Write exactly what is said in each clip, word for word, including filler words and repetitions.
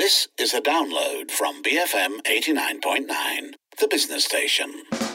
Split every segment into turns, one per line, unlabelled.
This is a download from B F M eighty-nine point nine, the business station.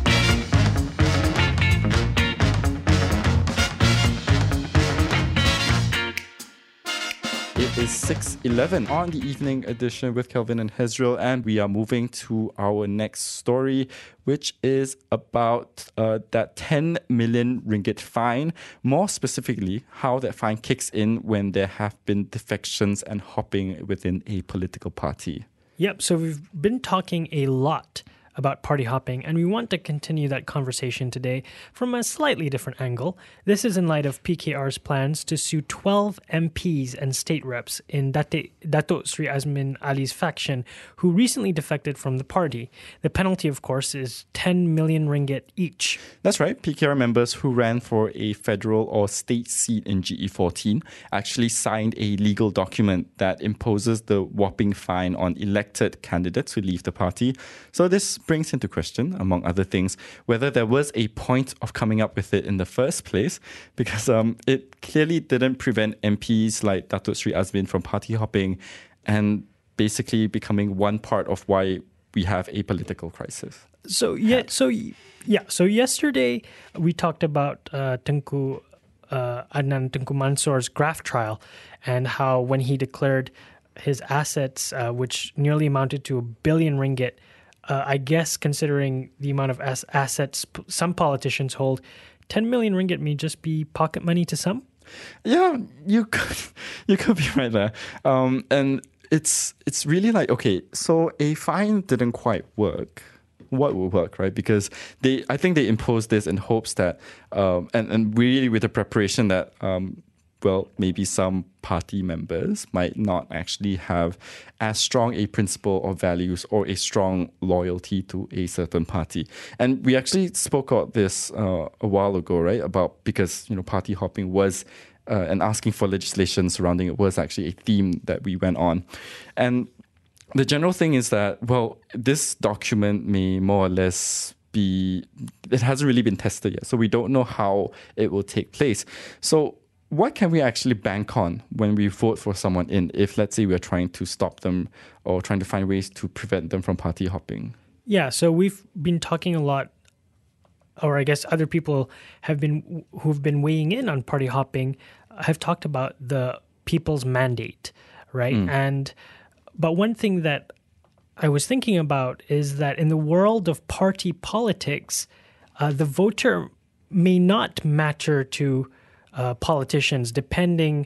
It is six eleven on the evening edition with Kelvin and Hezril, and we are moving to our next story, which is about uh, that ten million ringgit fine. More specifically, how that fine kicks in when there have been defections and hopping within a political party.
Yep, so we've been talking a lot about party hopping, and we want to continue that conversation today from a slightly different angle. This is in light of P K R's plans to sue twelve M Ps and state reps in Date, Datuk Sri Azmin Ali's faction who recently defected from the party. The penalty, of course, is ten million ringgit each.
That's right. P K R members who ran for a federal or state seat in G E fourteen actually signed a legal document that imposes the whopping fine on elected candidates who leave the party. So this brings into question, among other things, whether there was a point of coming up with it in the first place, because um, it clearly didn't prevent M Ps like Datuk Sri Azmin from party hopping and basically becoming one part of why we have a political crisis.
So yeah, so yeah, so yesterday we talked about uh, Tengku uh, Adnan Tengku Mansur's graft trial and how when he declared his assets, uh, which nearly amounted to a billion ringgit. Uh, I guess considering the amount of as- assets p- some politicians hold, ten million ringgit may just be pocket money to some.
Yeah, you could, you could be right there. Um, and it's it's really like, okay, so a fine didn't quite work. What will work, right? Because they, I think they imposed this in hopes that, um, and, and really with the preparation that, um, well, maybe some party members might not actually have as strong a principle or values or a strong loyalty to a certain party. And we actually spoke about this uh, a while ago, right? About because, you know, party hopping was uh, and asking for legislation surrounding it was actually a theme that we went on. And the general thing is that, well, this document may more or less be, it hasn't really been tested yet. So we don't know how it will take place. So what can we actually bank on when we vote for someone in if, let's say, we're trying to stop them or trying to find ways to prevent them from party hopping?
Yeah, so we've been talking a lot, or I guess other people have been who've been weighing in on party hopping have talked about the people's mandate, right? Mm. And but one thing that I was thinking about is that in the world of party politics, uh, the voter may not matter to Uh, politicians, depending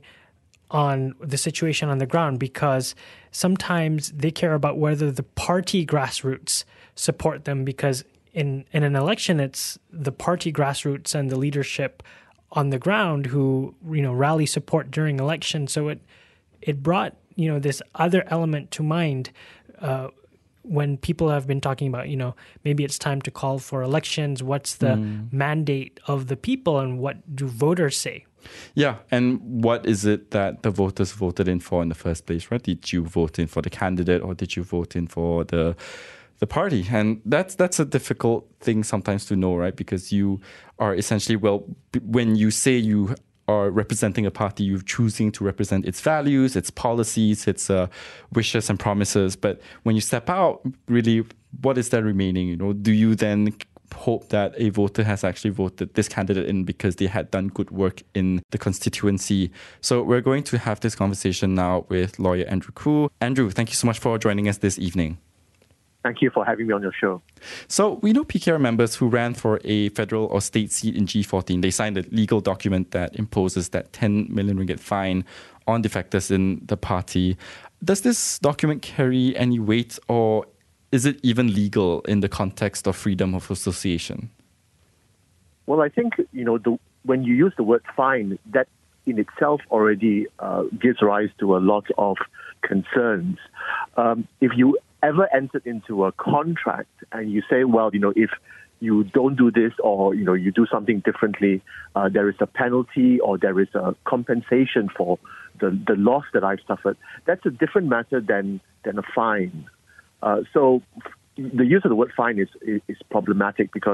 on the situation on the ground, because sometimes they care about whether the party grassroots support them, because in, in an election, it's the party grassroots and the leadership on the ground who, you know, rally support during election. So it it brought, you know, this other element to mind uh, when people have been talking about, you know, maybe it's time to call for elections. What's the mm. mandate of the people and what do voters say?
Yeah, and what is it that the voters voted in for in the first place, right? Did you vote in for the candidate or did you vote in for the the party? And that's that's a difficult thing sometimes to know, right? Because you are essentially, well, when you say you are representing a party, you're choosing to represent its values, its policies, its uh, wishes and promises. But when you step out, really, what is there remaining? You know, do you then hope that a voter has actually voted this candidate in because they had done good work in the constituency? So we're going to have this conversation now with lawyer Andrew Khoo. Andrew, thank you so much for joining us this evening.
Thank you for having me on your show.
So we know P K R members who ran for a federal or state seat in G fourteen. They signed a legal document that imposes that ten million ringgit fine on defectors in the party. Does this document carry any weight, or is it even legal in the context of freedom of association?
Well, I think, you know, the, when you use the word fine, that in itself already uh, gives rise to a lot of concerns. Um, if you ever entered into a contract and you say, well, you know, if you don't do this or, you know, you do something differently, uh, there is a penalty or there is a compensation for the, the loss that I've suffered, that's a different matter than, than a fine. Uh, so the use of the word fine is, is, is problematic because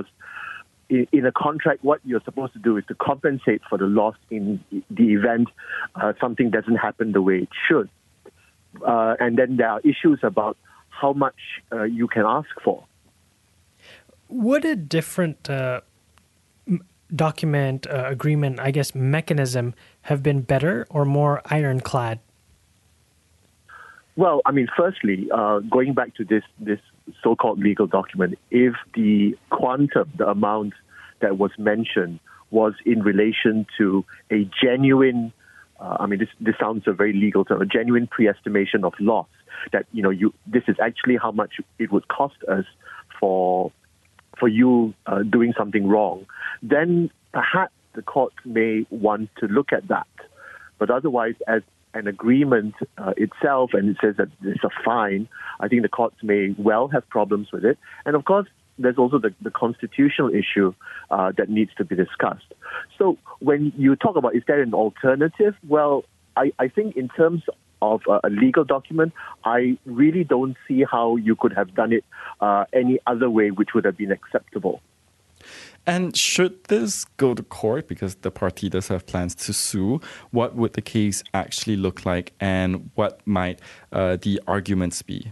in, in a contract, what you're supposed to do is to compensate for the loss in the event uh, something doesn't happen the way it should. uh, and then there are issues about how much uh, you can ask for.
Would a different uh, m- document, uh, agreement, I guess, mechanism have been better or more ironclad?
Well, I mean, firstly, uh, going back to this this so-called legal document, if the quantum, the amount that was mentioned, was in relation to a genuine, uh, I mean, this this sounds a very legal term, a genuine pre-estimation of loss. That you know, you this is actually how much it would cost us for for you uh, doing something wrong. Then perhaps the court may want to look at that. But otherwise, as an agreement uh, itself, and it says that it's a fine, I think the courts may well have problems with it. And of course, there's also the, the constitutional issue uh, that needs to be discussed. So when you talk about is there an alternative, well, I, I think in terms of a, a legal document, I really don't see how you could have done it uh, any other way which would have been acceptable.
And should this go to court, because the party does have plans to sue, what would the case actually look like, and what might uh, the arguments be?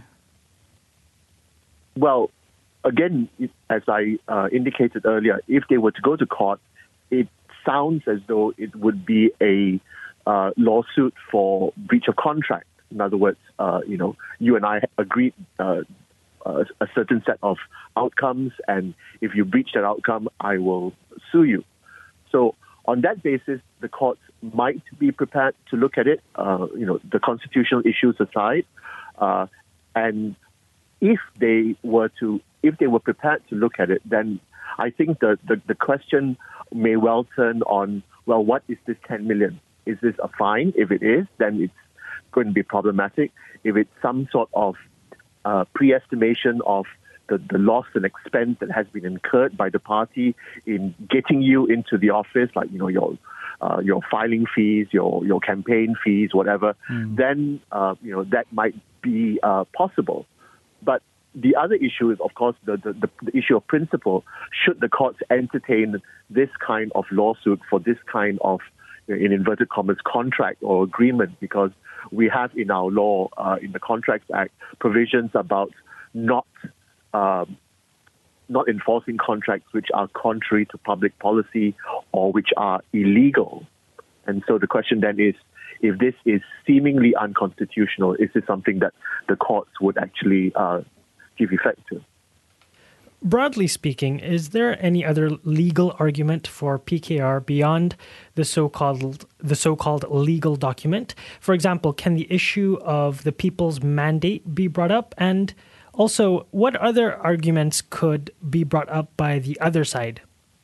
Well, again, as I uh, indicated earlier, if they were to go to court, it sounds as though it would be a uh, lawsuit for breach of contract. In other words, uh, you know, you and I agreed uh, uh, a certain set of outcomes, and if you breach that outcome, I will sue you. So on that basis, the courts might be prepared to look at it, uh, you know, the constitutional issues aside, uh, and if they were to, if they were prepared to look at it, then I think the, the, the question may well turn on, well, what is this ten million? Is this a fine? If it is, then it's going to be problematic. If it's some sort of uh, pre-estimation of the, the loss and expense that has been incurred by the party in getting you into the office, like, you know, your uh, your filing fees, your your campaign fees, whatever, mm. then, uh, you know, that might be uh, possible. But the other issue is, of course, the, the, the, the issue of principle. Should the courts entertain this kind of lawsuit for this kind of, in inverted commas, contract or agreement? Because we have in our law, uh, in the Contracts Act, provisions about not um, not enforcing contracts which are contrary to public policy or which are illegal. And so the question then is, if this is seemingly unconstitutional, is this something that the courts would actually uh, give effect to?
Broadly speaking, is there any other legal argument for P K R beyond the so-called the so-called legal document? For example, can the issue of the people's mandate be brought up? And also, what other arguments could be brought up by the other side?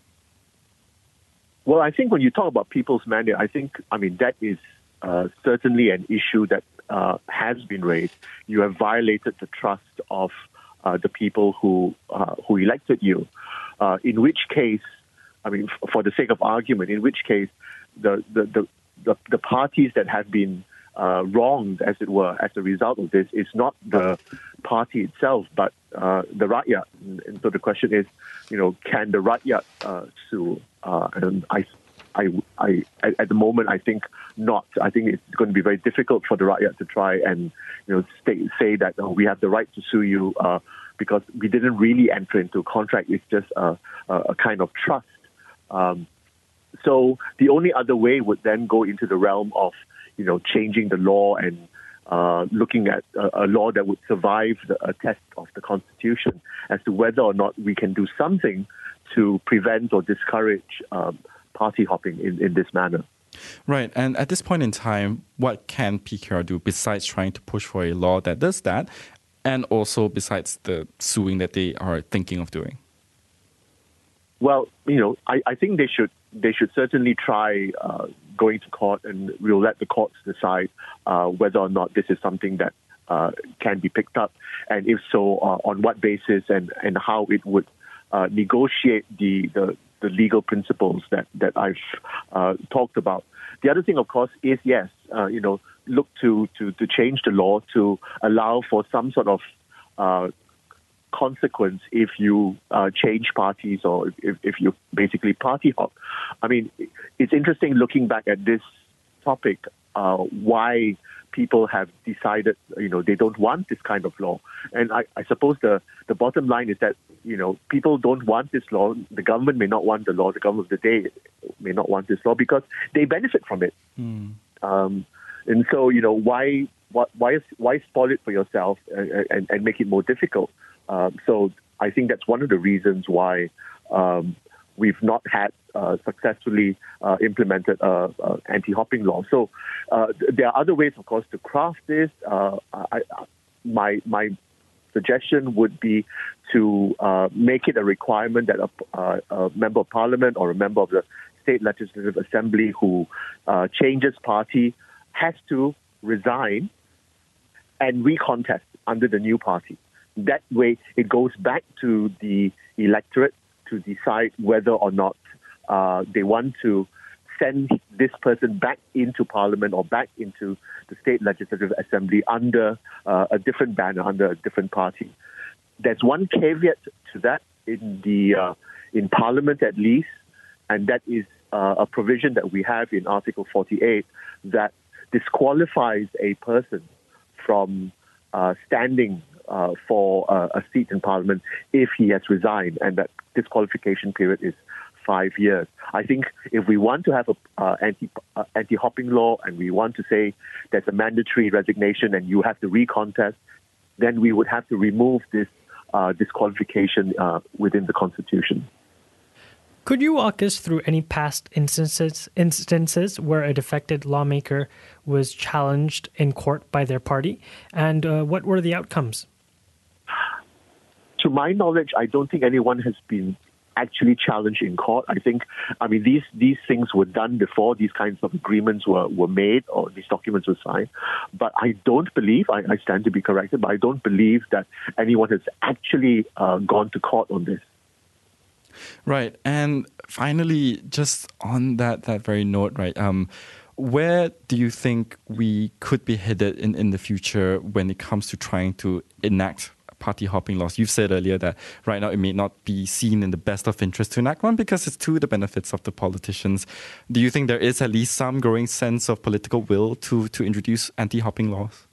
Well, I think when you talk about people's mandate, I think, I mean, that is uh, certainly an issue that uh, has been raised. You have violated the trust of Uh, the people who uh, who elected you, uh, in which case, I mean, f- for the sake of argument, in which case the the, the, the, the parties that have been uh, wronged, as it were, as a result of this, is not the party itself, but uh, the Rakyat. And, and so the question is, you know, can the Rakyat uh, sue? Uh, and I, I, I, at the moment, I think not. I think it's going to be very difficult for the Rakyat to try and, you know, stay, say that oh, we have the right to sue you uh, because we didn't really enter into a contract. It's just a, a, a kind of trust. Um, so the only other way would then go into the realm of, you know, changing the law and uh, looking at a, a law that would survive the, a test of the Constitution as to whether or not we can do something to prevent or discourage um, party hopping in, in this manner.
Right. And at this point in time, what can P K R do besides trying to push for a law that does that, and also besides the suing that they are thinking of doing?
Well, you know, I, I think they should they should certainly try uh, going to court, and we'll let the courts decide uh, whether or not this is something that uh, can be picked up, and if so, uh, on what basis, and, and how it would uh, negotiate the, the the legal principles that, that I've uh, talked about. The other thing, of course, is, yes, uh, you know, look to, to, to change the law to allow for some sort of uh, consequence if you uh, change parties or if, if you basically party hop. I mean, it's interesting looking back at this topic, uh, why people have decided, you know, they don't want this kind of law. And I, I suppose the, the bottom line is that, you know, people don't want this law. The government may not want the law. The government of the day may not want this law because they benefit from it. Mm. Um, and so, you know, why why why, why spoil it for yourself and, and, and make it more difficult? Um, so I think that's one of the reasons why um, we've not had uh, successfully uh, implemented uh, uh, anti-hopping law. So uh, there are other ways, of course, to craft this. Uh, I, my my suggestion would be to uh, make it a requirement that a, uh, a member of parliament or a member of the state legislative assembly who uh, changes party has to resign and recontest under the new party. That way, it goes back to the electorate to decide whether or not uh, they want to send this person back into parliament or back into the state legislative assembly under uh, a different banner, under a different party. There's one caveat to that in the uh, in parliament at least, and that is uh, a provision that we have in Article forty-eight that disqualifies a person from uh, standing uh, for uh, a seat in parliament if he has resigned, and that disqualification period is five years. I think if we want to have a uh, anti uh, anti-hopping law and we want to say there's a mandatory resignation and you have to recontest, then we would have to remove this uh, disqualification uh, within the Constitution.
Could you walk us through any past instances instances where a defected lawmaker was challenged in court by their party, and uh, what were the outcomes?
To my knowledge, I don't think anyone has been actually challenged in court. I think, I mean, these these things were done before these kinds of agreements were, were made or these documents were signed. But I don't believe, I, I stand to be corrected, but I don't believe that anyone has actually uh, gone to court on this.
Right. And finally, just on that, that very note, right, um, where do you think we could be headed in, in the future when it comes to trying to enact party hopping laws? You've said earlier that right now it may not be seen in the best of interest to enact one because it's to the benefits of the politicians. Do you think there is at least some growing sense of political will to, to introduce anti-hopping laws?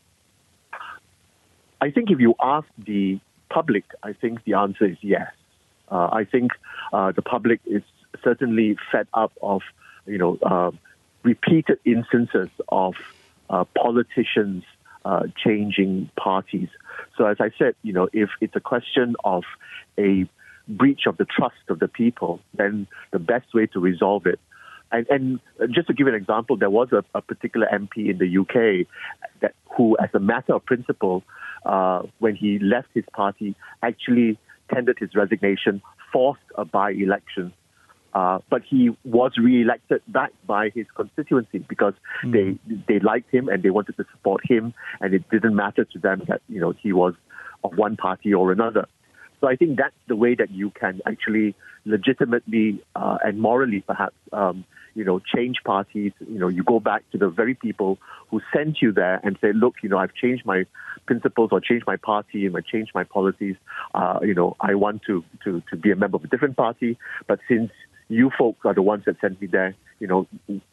I think if you ask the public, I think the answer is yes. Uh, I think uh, the public is certainly fed up of, you know, uh, repeated instances of uh, politicians uh, changing parties. So as I said, you know, if it's a question of a breach of the trust of the people, then the best way to resolve it. And, and just to give an example, there was a, a particular M P in the U K that who, as a matter of principle, uh, when he left his party, actually tendered his resignation, forced a by-election. Uh, but he was re-elected back by his constituency because mm. they they liked him and they wanted to support him, and it didn't matter to them that, you know, he was of one party or another. So I think that's the way that you can actually legitimately uh, and morally, perhaps, um, you know, change parties. You know, you go back to the very people who sent you there and say, look, you know, I've changed my principles or changed my party and I changed my policies. Uh, you know, I want to, to, to be a member of a different party. But since you folks are the ones that sent me there, you know,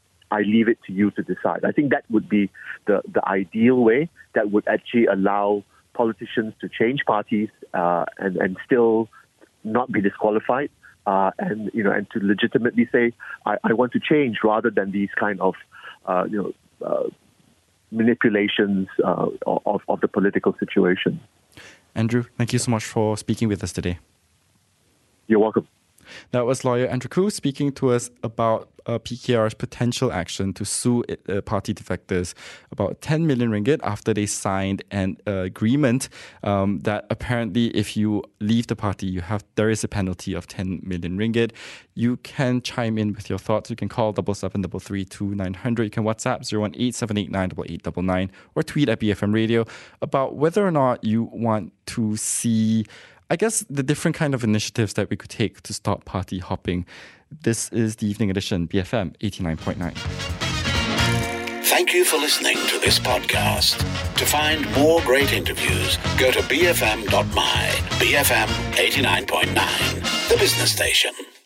I leave it to you to decide. I think that would be the, the ideal way that would actually allow politicians to change parties uh, and, and still not be disqualified. Uh, and you know, and to legitimately say, I, I want to change, rather than these kind of, uh, you know, uh, manipulations uh, of, of the political situation.
Andrew, thank you so much for speaking with us today.
You're welcome.
That was lawyer Andrew Khoo speaking to us about uh, P K R's potential action to sue uh, party defectors about ten million ringgit after they signed an uh, agreement um, that apparently if you leave the party, you have there is a penalty of ten million ringgit. You can chime in with your thoughts. You can call double seven double three two nine hundred. You can WhatsApp zero one eight seven eight nine eight eight nine nine or tweet at B F M Radio about whether or not you want to see, I guess, the different kind of initiatives that we could take to stop party hopping. This is the Evening Edition, B F M eighty-nine point nine.
Thank you for listening to this podcast. To find more great interviews, go to b f m dot m y. B F M eighty-nine point nine, the business station.